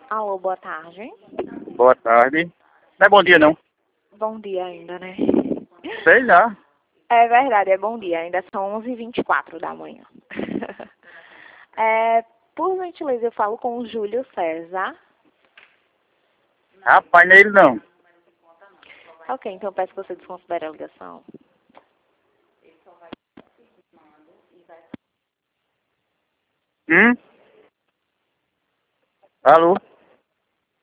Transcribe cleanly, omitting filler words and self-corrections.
Alô, boa tarde. Boa tarde. Não é bom dia, não. Bom dia ainda, né? Sei lá. É verdade, é bom dia. Ainda são 11h24 da manhã. Por gentileza, eu falo com o Júlio César. Rapaz, não é ele, não. Ok, então eu peço que você desconsidere a ligação. Alô?